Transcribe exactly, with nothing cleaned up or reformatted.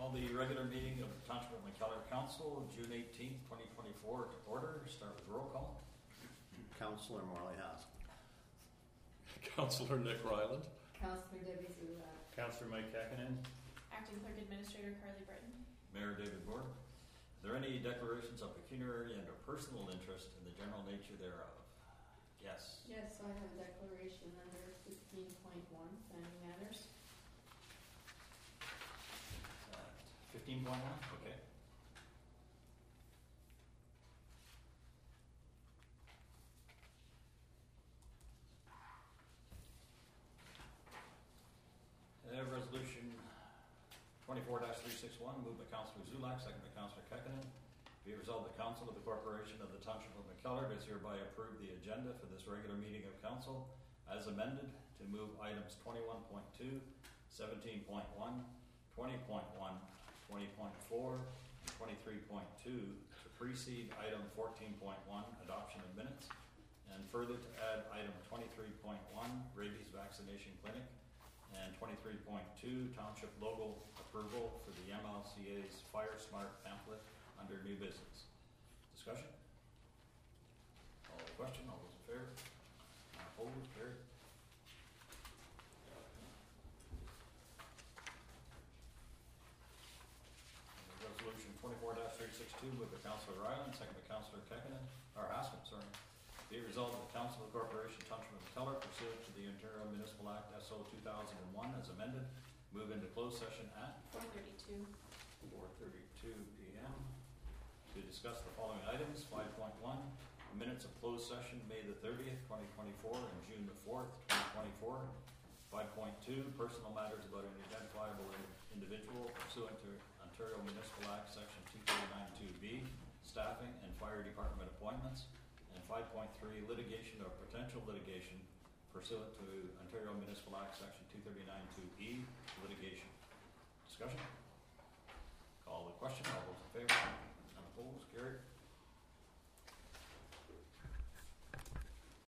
Call the regular meeting of the Township of McKellar Council, June eighteenth, twenty twenty-four, to order. Start with roll call. Councillor Morley Haskell. Councillor Nick Ryland. Councillor Debbie Zulak. Councillor Mike Kakinen. Acting Clerk Administrator Carly Britton. Mayor David Gord. Are there any declarations of pecuniary and or personal interest in the general nature thereof? Yes. Yes, I have a declaration under fifteen point one, planning matters. fifteen point one? Okay. I have resolution twenty-four dash three sixty-one, moved by Councillor Zulak, second by Councillor Kekkonen. Be it resolved, the Council of the Corporation of the Township of McKellar does hereby approve the agenda for this regular meeting of Council as amended to move items twenty-one point two, seventeen point one, twenty point one, twenty point four, and twenty-three point two to precede item fourteen point one, adoption of minutes, and further to add item twenty-three point one, rabies vaccination clinic, and twenty-three point two, township logo approval for the M L C A's Fire Smart pamphlet under new business. Discussion? All the question, all those in favor? Opposed? Carried. Resolution twenty-four dash three sixty-two, moved by Councillor Ryland, second by Councillor Kekkonen, or Haskell, sorry. Be it resolved that the Council of the Corporation Township of McKellar, pursuant to the Ontario Municipal Act S O two thousand one as amended, move into closed session at four thirty-two. four thirty-two p m to discuss the following items. five point one, minutes of closed session May the thirtieth, twenty twenty-four and June the fourth, twenty twenty-four. five point two, personal matters about an identifiable individual pursuant to Ontario Municipal Act Section two thirty-nine two B, staffing and fire department appointments. And five point three, litigation or potential litigation pursuant to Ontario Municipal Act Section two thirty-nine two E, litigation. Discussion?